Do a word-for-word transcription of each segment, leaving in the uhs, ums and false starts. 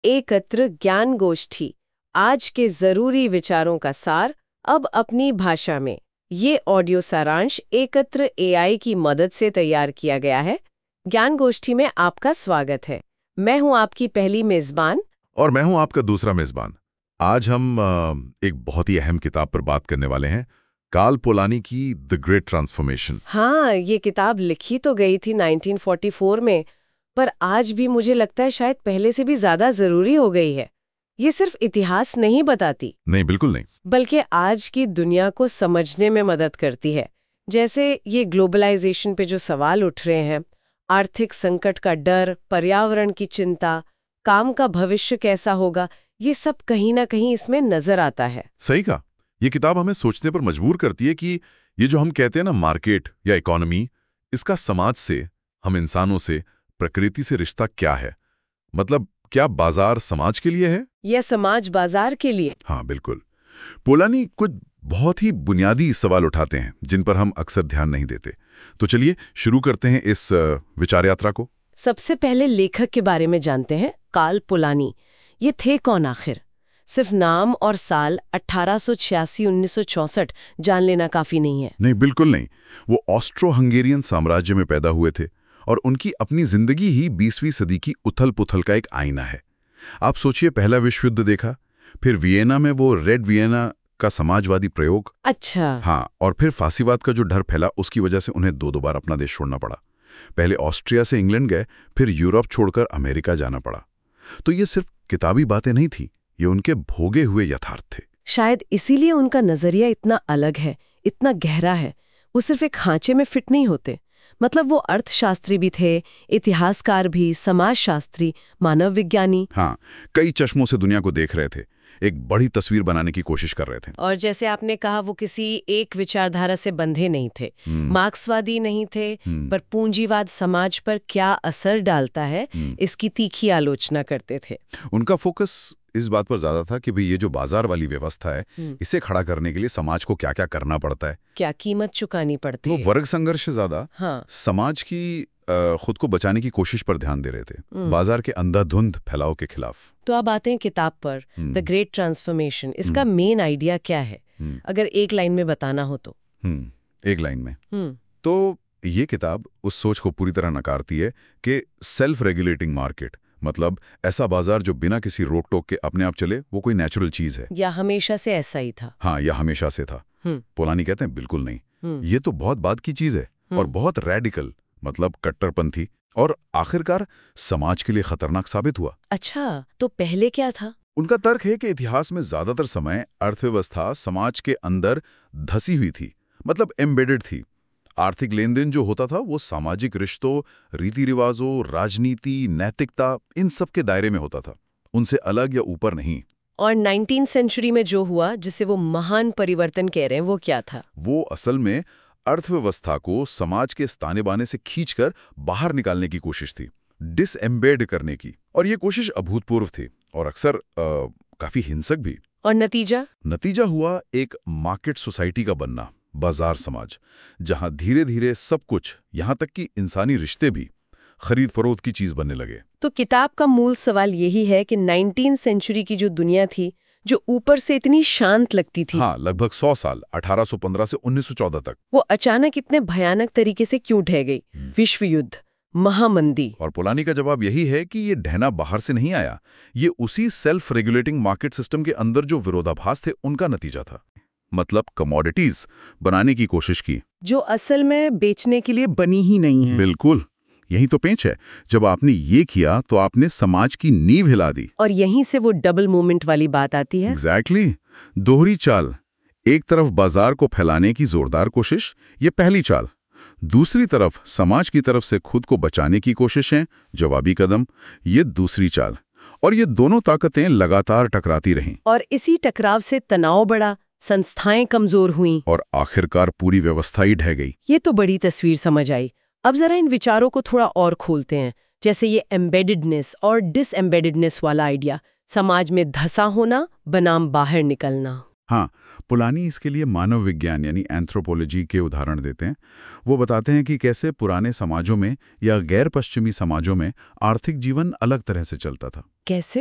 एकत्र ज्ञान गोष्ठी, आज के जरूरी विचारों का सार अब अपनी भाषा में। ये ऑडियो सारांश एकत्र एआई की मदद से तैयार किया गया है। ज्ञान गोष्ठी में आपका स्वागत है। मैं हूं आपकी पहली मेजबान और मैं हूं आपका दूसरा मेजबान। आज हम आ, एक बहुत ही अहम किताब पर बात करने वाले हैं, कार्ल पोलानी की द ग्रेट ट्रांसफॉर्मेशन। हाँ, ये किताब लिखी तो गई थी नाइनटीन फोर्टी फोर में, पर आज भी मुझे लगता है शायद पहले से भी ज्यादा जरूरी हो गई है। ये सिर्फ इतिहास नहीं बताती, नहीं, बिल्कुल नहीं, बल्कि आज की दुनिया को समझने में मदद करती है। जैसे ये ग्लोबलाइजेशन पे जो सवाल उठ रहे हैं, आर्थिक संकट का डर, पर्यावरण की चिंता, काम का भविष्य कैसा होगा, ये सब कहीं ना कहीं इसमें नजर आता है। सही कहा। ये किताब हमें सोचने पर मजबूर करती है कि ये जो हम कहते हैं ना मार्केट या इकोनॉमी, इसका समाज से, हम इंसानों से, प्रकृति से रिश्ता क्या है। मतलब क्या बाजार समाज के लिए है यह समाज बाजार के लिए? हाँ, बिल्कुल। पोलानी कुछ बहुत ही बुनियादी सवाल उठाते हैं जिन पर हम अक्सर ध्यान नहीं देते। तो चलिए शुरू करते हैं इस विचार यात्रा को। सबसे पहले लेखक के बारे में जानते हैं, कार्ल पोलानी। ये थे कौन आखिर? सिर्फ नाम और साल अठारह सौ छियासी उन्नीस सौ चौसठ जान लेना काफी नहीं है। नहीं, बिल्कुल नहीं। वो ऑस्ट्रो हंगेरियन साम्राज्य में पैदा हुए थे और उनकी अपनी जिंदगी ही बीसवीं सदी की उथल पुथल का एक आईना है। आप सोचिए, पहला विश्व युद्ध देखा, फिर वियना में वो रेड वियना का समाजवादी प्रयोग। अच्छा। हाँ, और फिर फांसीवाद का जो डर फैला, उसकी वजह से उन्हें दो दो बार अपना देश छोड़ना पड़ा। पहले ऑस्ट्रिया से इंग्लैंड गए, फिर यूरोप छोड़कर अमेरिका जाना पड़ा। तो ये सिर्फ किताबी बातें नहीं थी, ये उनके भोगे हुए यथार्थ थे। शायद इसीलिए उनका नजरिया इतना अलग है, इतना गहरा है। वो सिर्फ एक खांचे में फिट नहीं होते। मतलब वो अर्थशास्त्री भी थे, इतिहासकार भी, समाजशास्त्री, मानव विज्ञानी। हाँ, कई चश्मों से दुनिया को देख रहे थे, एक बड़ी तस्वीर बनाने की कोशिश कर रहे थे। और जैसे आपने कहा, वो किसी एक विचारधारा से बंधे नहीं थे, मार्क्सवादी नहीं थे, पर पूंजीवाद समाज पर क्या असर डालता है इसकी तीखी आलोचना करते थे। उनका फोकस इस बात पर ज्यादा था कि भाई ये जो बाजार वाली व्यवस्था है, इसे खड़ा करने के लिए समाज को क्या क्या करना पड़ता है, क्या कीमत चुकानी पड़ती है। वो वर्ग संघर्ष से ज्यादा हाँ। समाज की आ, खुद को बचाने की कोशिश पर ध्यान दे रहे थे, बाजार के अंधाधुंध फैलाव के खिलाफ। तो अब आते हैं किताब पर, द ग्रेट ट्रांसफॉर्मेशन। इसका मेन आइडिया क्या है, अगर एक लाइन में बताना हो तो? एक लाइन में तो ये किताब उस सोच को पूरी तरह नकारती है कि सेल्फ रेगुलेटिंग मार्केट, मतलब ऐसा बाजार जो बिना किसी रोक टोक के अपने आप चले, वो कोई नेचुरल चीज है, या हमेशा से ऐसा ही था। हाँ, या हमेशा से था। पोलानी कहते हैं बिल्कुल नहीं, ये तो बहुत बाद की चीज है और बहुत रेडिकल, मतलब कट्टरपंथी, और आखिरकार समाज के लिए खतरनाक साबित हुआ। अच्छा, तो पहले क्या था? उनका तर्क है कि इतिहास में ज्यादातर समय अर्थव्यवस्था समाज के अंदर धसी हुई थी, मतलब एम्बेडेड थी। आर्थिक लेन देन जो होता था वो सामाजिक रिश्तों, रीति रिवाजों, राजनीति, नैतिकता, इन सब के दायरे में होता था, उनसे अलग या ऊपर नहीं। और नाइनटीन सेंचुरी में जो हुआ, जिसे वो महान परिवर्तन कह रहे हैं, वो क्या था? वो असल में अर्थव्यवस्था को समाज के ताने बाने से खींचकर बाहर निकालने की कोशिश थी, डिसएम्बेड करने की। और ये कोशिश अभूतपूर्व थी और अक्सर काफी हिंसक भी। और नतीजा? नतीजा हुआ एक मार्केट सोसाइटी का बनना, बाजार समाज, जहां धीरे धीरे सब कुछ, यहां तक कि इंसानी रिश्ते भी खरीद फरोख्त की चीज बनने लगे। तो किताब का मूल सवाल यही है कि नाइनटीन सेंचुरी की जो दुनिया थी, जो ऊपर से इतनी शांत लगती थी, हाँ, लगभग सौ साल, अठारह सौ पंद्रह से उन्नीस सौ चौदह तक, वो अचानक इतने भयानक तरीके से क्यों ढह गई? विश्व युद्ध, महामंदी। और पोलानी का जवाब यही है कि ये ढहना बाहर से नहीं आया, ये उसी सेल्फ रेगुलेटिंग मार्केट सिस्टम के अंदर जो विरोधाभास थे उनका नतीजा था। मतलब कमोडिटीज बनाने की कोशिश की जो असल में बेचने के लिए बनी ही नहीं है। बिल्कुल, यही तो पेंच है। जब आपने ये किया तो आपने समाज की नींव हिला दी। और यहीं से वो डबल मूवमेंट वाली बात आती है। Exactly exactly. दोहरी चाल, एक तरफ बाजार को फैलाने की जोरदार कोशिश, ये पहली चाल, दूसरी तरफ समाज की तरफ से खुद को बचाने की कोशिशें, जवाबी कदम, ये दूसरी चाल। और ये दोनों ताकतें लगातार टकराती रहीं। और इसी टकराव से तनाव बढ़ा, संस्थाएं कमजोर हुईं और आखिरकार पूरी व्यवस्था ही ढह गई। ये तो बड़ी तस्वीर समझ आई। अब जरा इन विचारों को थोड़ा और खोलते हैं, जैसे ये एम्बेडेडनेस और डिसएम्बेडेडनेस वाला आइडिया, समाज में धसा होना बनाम बाहर निकलना। हाँ, पोलानी इसके लिए मानव विज्ञान यानी एंथ्रोपोलॉजी के उदाहरण देते हैं। वो बताते हैं कि कैसे पुराने समाजों में या गैर पश्चिमी समाजों में आर्थिक जीवन अलग तरह से चलता था। कैसे?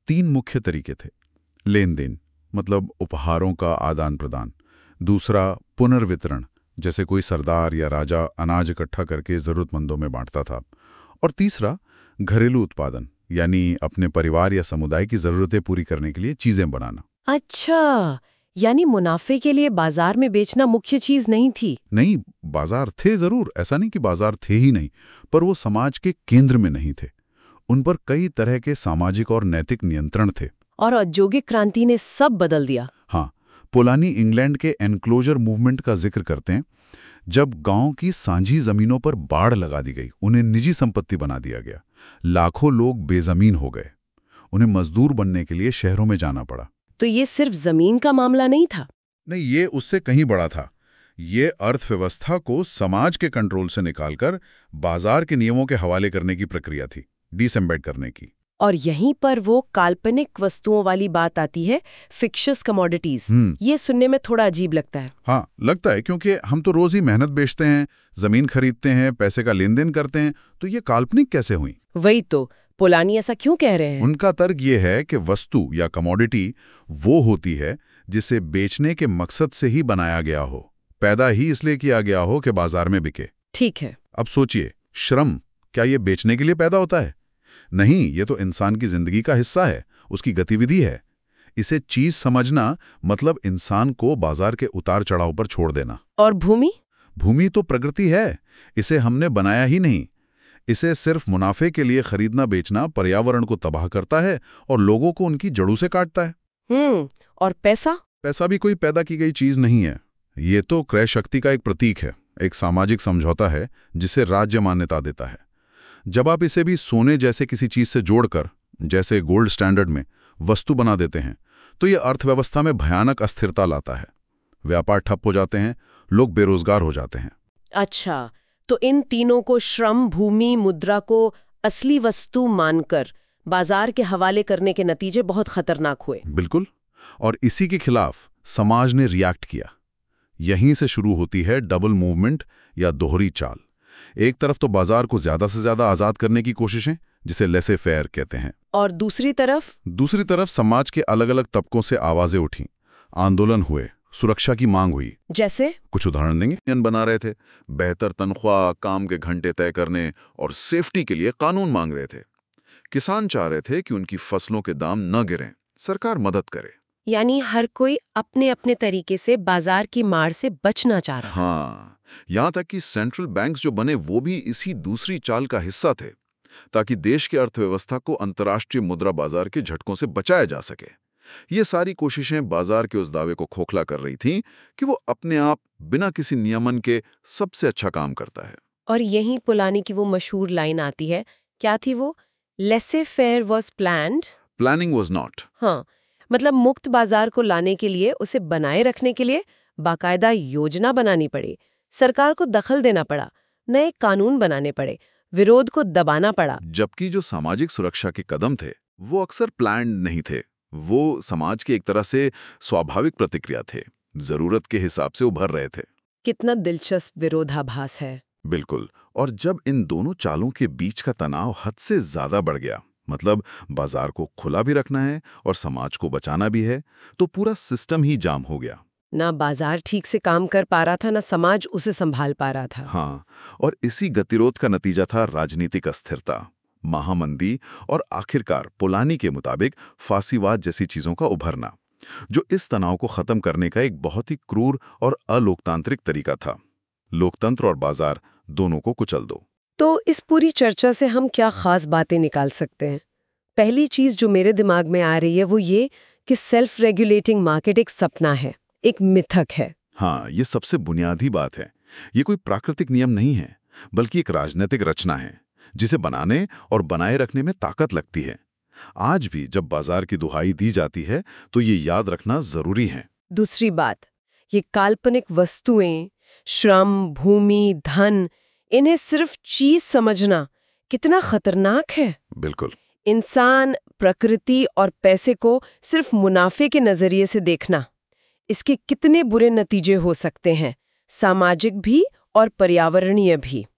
तीन मुख्य तरीके थे। लेन देन, मतलब उपहारों का आदान प्रदान। दूसरा पुनर्वितरण, जैसे कोई सरदार या राजा अनाज इकट्ठा करके जरूरतमंदों में बांटता था। और तीसरा घरेलू उत्पादन, यानी अपने परिवार या समुदाय की जरूरतें पूरी करने के लिए चीजें बनाना। अच्छा, यानी मुनाफे के लिए बाजार में बेचना मुख्य चीज नहीं थी। नहीं, बाजार थे जरूर, ऐसा नहीं कि बाजार थे ही नहीं, पर वो समाज के केंद्र में नहीं थे। उन पर कई तरह के सामाजिक और नैतिक नियंत्रण थे। और औद्योगिक क्रांति ने सब बदल दिया। हाँ, पोलानी इंग्लैंड के एनक्लोजर मूवमेंट का जिक्र करते हैं। जब गांव की सांझी जमीनों पर बाड़ लगा दी गई, उन्हें निजी संपत्ति बना दिया गया, लाखों लोग बेजमीन हो गए, उन्हें मजदूर बनने के लिए शहरों में जाना पड़ा। तो ये सिर्फ जमीन का मामला नहीं था। नहीं, ये उससे कहीं बड़ा था। ये अर्थव्यवस्था को समाज के कंट्रोल से निकालकर बाजार के नियमों के हवाले करने की प्रक्रिया थी, डिसएम्बेड करने की। और यहीं पर वो काल्पनिक वस्तुओं वाली बात आती है, फिक्शियस कमोडिटीज। ये सुनने में थोड़ा अजीब लगता है। हाँ, लगता है, क्योंकि हम तो रोज ही मेहनत बेचते हैं, जमीन खरीदते हैं, पैसे का लेन देन करते हैं, तो ये काल्पनिक कैसे हुई? वही तो, पोलानी ऐसा क्यों कह रहे हैं? उनका तर्क ये है कि वस्तु या कमोडिटी वो होती है जिसे बेचने के मकसद से ही बनाया गया हो, पैदा ही इसलिए किया गया हो कि बाजार में बिके। ठीक है। अब सोचिए, श्रम क्या ये बेचने के लिए पैदा होता है? नहीं, ये तो इंसान की जिंदगी का हिस्सा है, उसकी गतिविधि है। इसे चीज समझना मतलब इंसान को बाजार के उतार चढ़ाव पर छोड़ देना। और भूमि? भूमि तो प्रकृति है, इसे हमने बनाया ही नहीं। इसे सिर्फ मुनाफे के लिए खरीदना बेचना पर्यावरण को तबाह करता है और लोगों को उनकी जड़ों से काटता है। हम्म और पैसा? पैसा भी कोई पैदा की गई चीज नहीं है। ये तो क्रय शक्ति का एक प्रतीक है, एक सामाजिक समझौता है जिसे राज्य मान्यता देता है। जब आप इसे भी सोने जैसे किसी चीज से जोड़कर, जैसे गोल्ड स्टैंडर्ड में, वस्तु बना देते हैं, तो ये अर्थव्यवस्था में भयानक अस्थिरता लाता है। व्यापार ठप हो जाते हैं, लोग बेरोजगार हो जाते हैं। अच्छा, तो इन तीनों को, श्रम, भूमि, मुद्रा को असली वस्तु मानकर बाजार के हवाले करने के नतीजे बहुत खतरनाक हुए। बिल्कुल, और इसी के खिलाफ समाज ने रिएक्ट किया। यहीं से शुरू होती है डबल मूवमेंट या दोहरी चाल। एक तरफ तो बाजार को ज्यादा से ज्यादा आजाद करने की कोशिशें, जिसे लेसे फेयर कहते हैं, और दूसरी तरफ दूसरी तरफ समाज के अलग अलग तबकों से आवाजें उठी, आंदोलन हुए, सुरक्षा की मांग हुई। जैसे कुछ उदाहरण देंगे। यूनियन बना रहे थे, बेहतर तनख्वाह, काम के घंटे तय करने और सेफ्टी के लिए कानून मांग रहे थे। किसान चाह रहे थे कि उनकी फसलों के दाम न गिरें, सरकार मदद करे। यानी हर कोई अपने अपने तरीके से बाजार की मार से बचना चाह रहा। हाँ, यहाँ तक कि सेंट्रल बैंक्स जो बने वो भी इसी दूसरी चाल का हिस्सा थे, ताकि देश की अर्थव्यवस्था को अंतर्राष्ट्रीय मुद्रा बाजार के झटकों से बचाया जा सके। ये सारी कोशिशें बाजार के उस दावे को खोखला कर रही थीं कि वो अपने आप बिना किसी नियमन के सबसे अच्छा काम करता है। और यहीं पोलानी की वो मशहूर लाइन आती है, क्या थी वो? Laissez faire was planned, planning was not. हाँ, मतलब मुक्त बाजार को लाने के लिए, उसे बनाए रखने के लिए बाकायदा योजना बनानी पड़ी, सरकार को दखल देना पड़ा, नए कानून बनाने पड़े, विरोध को दबाना पड़ा। जबकि जो सामाजिक सुरक्षा के कदम थे वो अक्सर प्लान्ड नहीं थे, वो समाज की एक तरह से स्वाभाविक प्रतिक्रिया थे, जरूरत के हिसाब से उभर रहे थे। कितना दिलचस्प विरोधाभास है। बिल्कुल, और जब इन दोनों चालों के बीच का तनाव हद से ज्यादा बढ़ गया, मतलब बाजार को खुला भी रखना है और समाज को बचाना भी है, तो पूरा सिस्टम ही जाम हो गया। ना बाजार ठीक से काम कर पा रहा था, ना समाज उसे संभाल पा रहा था। हाँ, और इसी गतिरोध का नतीजा था राजनीतिक अस्थिरता, महामंदी और आखिरकार पोलानी के मुताबिक फांसीवाद जैसी चीजों का उभरना, जो इस तनाव को खत्म करने का एक बहुत ही क्रूर और अलोकतांत्रिक तरीका था। लोकतंत्र और बाजार दोनों को कुचल दो। तो इस पूरी चर्चा से हम क्या खास बातें निकाल सकते हैं? पहली चीज जो मेरे दिमाग में आ रही है वो ये कि सेल्फ रेगुलेटिंग मार्केट एक सपना है, एक मिथक है। हाँ, ये सबसे बुनियादी बात है। ये कोई प्राकृतिक नियम नहीं है, बल्कि एक राजनीतिक रचना है जिसे बनाने और बनाए रखने में ताकत लगती है। आज भी जब बाजार की दुहाई दी जाती है तो ये याद रखना जरूरी है। दूसरी बात, ये काल्पनिक वस्तुएं, श्रम, भूमि, धन, इन्हें सिर्फ चीज समझना कितना खतरनाक है। बिल्कुल। इंसान, प्रकृति और पैसे को सिर्फ मुनाफे के नजरिए से देखना, इसके कितने बुरे नतीजे हो सकते हैं, सामाजिक भी और पर्यावरणीय भी।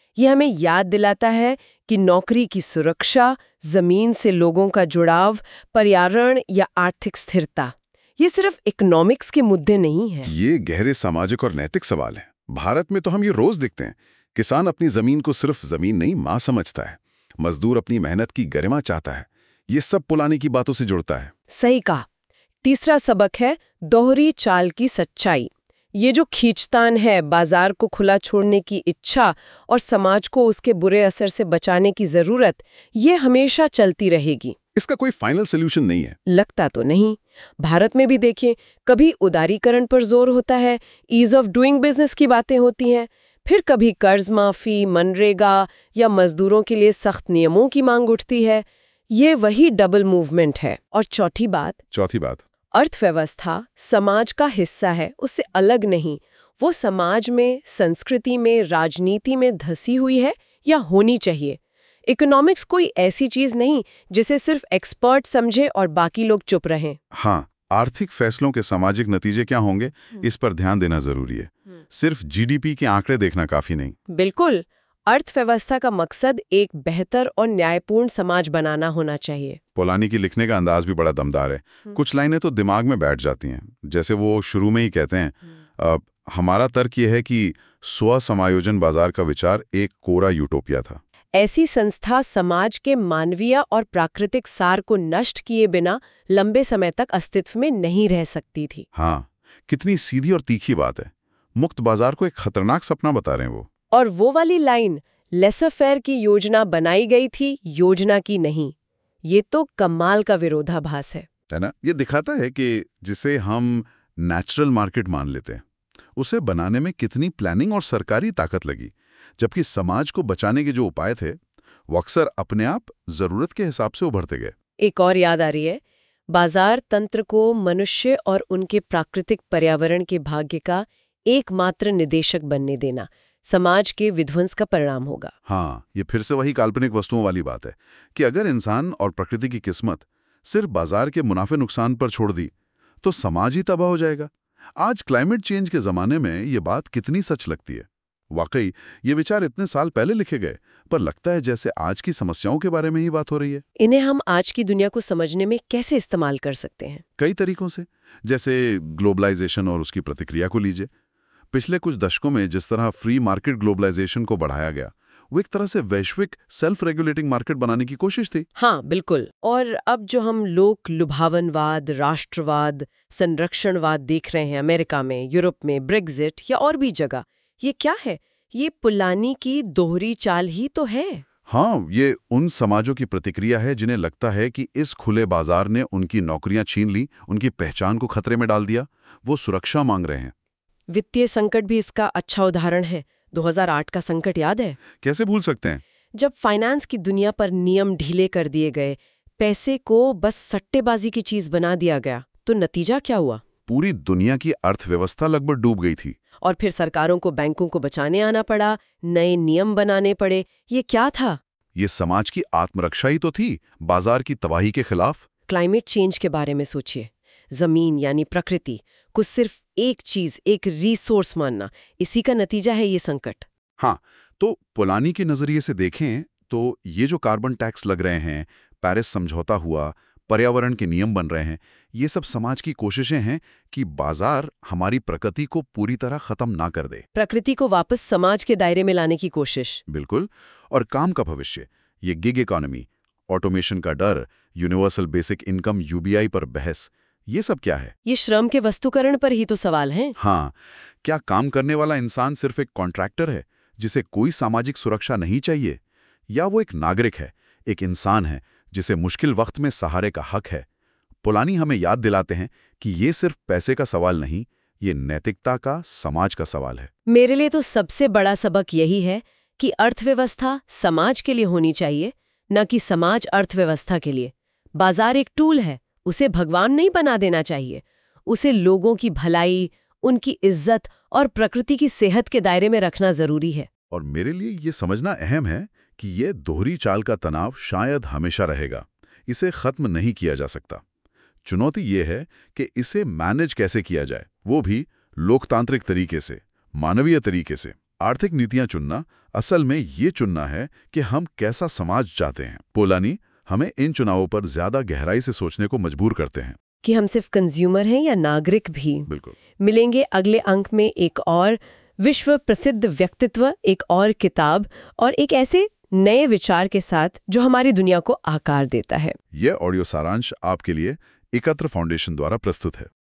ये हमें याद दिलाता है कि नौकरी की सुरक्षा, जमीन से लोगों का जुड़ाव, पर्यावरण या आर्थिक स्थिरता, ये सिर्फ इकोनॉमिक्स के मुद्दे नहीं हैं। ये गहरे सामाजिक और नैतिक सवाल हैं। भारत में तो हम ये रोज देखते हैं। किसान अपनी जमीन को सिर्फ जमीन नहीं, मां समझता है। मजदूर अपनी मेहनत की गरिमा चाहता है। ये सब पुरानी की बातों से जुड़ता है। सही कहा। तीसरा सबक है दोहरी चाल की सच्चाई। ये जो खींचतान है, बाजार को खुला छोड़ने की इच्छा और समाज को उसके बुरे असर से बचाने की जरूरत, ये हमेशा चलती रहेगी। इसका कोई फाइनल सोल्यूशन नहीं है। लगता तो नहीं। भारत में भी देखिए, कभी उदारीकरण पर जोर होता है, ईज ऑफ डूइंग बिजनेस की बातें होती हैं, फिर कभी कर्ज माफी, मनरेगा या मजदूरों के लिए सख्त नियमों की मांग उठती है। ये वही डबल मूवमेंट है। और चौथी बात चौथी बात अर्थव्यवस्था समाज का हिस्सा है, उससे अलग नहीं। वो समाज में, संस्कृति में, राजनीति में धसी हुई है या होनी चाहिए। इकोनॉमिक्स कोई ऐसी चीज नहीं जिसे सिर्फ एक्सपर्ट समझे और बाकी लोग चुप रहें। हाँ, आर्थिक फैसलों के सामाजिक नतीजे क्या होंगे, इस पर ध्यान देना जरूरी है। सिर्फ जीडीपी के आंकड़े देखना काफी नहीं। बिल्कुल। अर्थव्यवस्था का मकसद एक बेहतर और न्यायपूर्ण समाज बनाना होना चाहिए। पोलानी की लिखने का अंदाज भी बड़ा दमदार है। कुछ लाइनें तो दिमाग में बैठ जाती हैं। जैसे वो शुरू में ही कहते हैं, अब हमारा तर्क ये है कि स्व समायोजन बाजार का विचार एक कोरा यूटोपिया था। ऐसी संस्था समाज के मानवीय और प्राकृतिक सार को नष्ट किए बिना लंबे समय तक अस्तित्व में नहीं रह सकती थी। हाँ, कितनी सीधी और तीखी बात है। मुक्त बाजार को एक खतरनाक सपना बता रहे हैं वो। और वो वाली लाइन, लेसर फेयर की योजना बनाई गई थी, योजना की नहीं, ये तो कमाल का विरोधाभास है। है ना? ये दिखाता है कि जिसे हम नेचुरल मार्केट मान लेते हैं, उसे बनाने में कितनी प्लानिंग और सरकारी ताकत लगी, जबकि समाज को बचाने के जो उपाय थे वो अक्सर अपने आप जरूरत के हिसाब से उभरते गए। एक और याद आ रही है, बाजार तंत्र को मनुष्य और उनके प्राकृतिक पर्यावरण के भाग्य का एकमात्र निदेशक बनने देना समाज के विध्वंस का परिणाम होगा। हाँ, ये फिर से वही काल्पनिक वस्तुओं वाली बात है कि अगर इंसान और प्रकृति की किस्मत सिर्फ बाजार के मुनाफे नुकसान पर छोड़ दी तो समाज ही तबाह हो जाएगा। आज क्लाइमेट चेंज के जमाने में ये बात कितनी सच लगती है। वाकई ये विचार इतने साल पहले लिखे गए, पर लगता है जैसे आज की समस्याओं के बारे में ही बात हो रही है। इन्हें हम आज की दुनिया को समझने में कैसे इस्तेमाल कर सकते हैं? कई तरीकों से। जैसे ग्लोबलाइजेशन और उसकी प्रतिक्रिया को लीजिए। पिछले कुछ दशकों में जिस तरह फ्री मार्केट ग्लोबलाइजेशन को बढ़ाया गया, वो एक तरह से वैश्विक सेल्फ रेगुलेटिंग मार्केट बनाने की कोशिश थी। हाँ, बिल्कुल। और अब जो हम लोक लुभावनवाद, राष्ट्रवाद, संरक्षणवाद देख रहे हैं अमेरिका में, यूरोप में, ब्रेग्जिट या और भी जगह, ये क्या है? ये पुलानी की दोहरी चाल ही तो है। हाँ, ये उन समाजों की प्रतिक्रिया है जिन्हें लगता है कि इस खुले बाजार ने उनकी नौकरियां छीन ली, उनकी पहचान को खतरे में डाल दिया। वो सुरक्षा मांग रहे हैं। वित्तीय संकट भी इसका अच्छा उदाहरण है। दो हज़ार आठ का संकट याद है? कैसे भूल सकते हैं? जब फाइनेंस की दुनिया पर नियम ढीले कर दिए गए, पैसे को बस सट्टेबाजी की चीज बना दिया गया, तो नतीजा क्या हुआ? पूरी दुनिया की अर्थव्यवस्था लगभग डूब गई थी। और फिर सरकारों को बैंकों को बचाने आना पड़ा, नए नियम बनाने पड़े। ये क्या था? ये समाज की आत्मरक्षा ही तो थी, बाजार की तबाही के खिलाफ। क्लाइमेट चेंज के बारे में सोचिए। जमीन यानी प्रकृति को सिर्फ एक चीज, एक रिसोर्स मानना, इसी का नतीजा है ये संकट। हाँ, तो पोलानी के नजरिए से देखें तो ये जो कार्बन टैक्स लग रहे हैं, पेरिस समझौता हुआ, पर्यावरण के नियम बन रहे हैं, ये सब समाज की कोशिशें हैं कि बाजार हमारी प्रकृति को पूरी तरह खत्म ना कर दे। प्रकृति को वापस समाज के दायरे में लाने की कोशिश। बिल्कुल। और काम का भविष्य, ये गिग इकोनॉमी, ऑटोमेशन का डर, यूनिवर्सल बेसिक इनकम यूबीआई पर बहस, ये सब क्या है? ये श्रम के वस्तुकरण पर ही तो सवाल है। हाँ, क्या काम करने वाला इंसान सिर्फ एक कॉन्ट्रैक्टर है जिसे कोई सामाजिक सुरक्षा नहीं चाहिए, या वो एक नागरिक है, एक इंसान है जिसे मुश्किल वक्त में सहारे का हक है? पोलानी हमें याद दिलाते हैं कि ये सिर्फ पैसे का सवाल नहीं, ये नैतिकता का, समाज का सवाल है। मेरे लिए तो सबसे बड़ा सबक यही है कि अर्थव्यवस्था समाज के लिए होनी चाहिए, न कि समाज अर्थव्यवस्था के लिए। बाजार एक टूल है, उसे भगवान नहीं बना देना चाहिए। उसे लोगों की भलाई, उनकी इज्जत और प्रकृति की सेहत के दायरे में रखना जरूरी है। और मेरे लिए ये समझना अहम है कि ये दोहरी चाल का तनाव शायद हमेशा रहेगा, इसे खत्म नहीं किया जा सकता। चुनौती ये है कि इसे मैनेज कैसे किया जाए, वो भी लोकतांत्रिक तरीके से, मानवीय तरीके से। आर्थिक नीतियां चुनना असल में ये चुनना है कि हम कैसा समाज चाहते हैं। पोलानी हमें इन चुनावों पर ज्यादा गहराई से सोचने को मजबूर करते हैं कि हम सिर्फ कंज्यूमर हैं या नागरिक भी। बिल्कुल। मिलेंगे अगले अंक में एक और विश्व प्रसिद्ध व्यक्तित्व, एक और किताब और एक ऐसे नए विचार के साथ जो हमारी दुनिया को आकार देता है। यह ऑडियो सारांश आपके लिए एकत्र फाउंडेशन द्वारा प्रस्तुत है।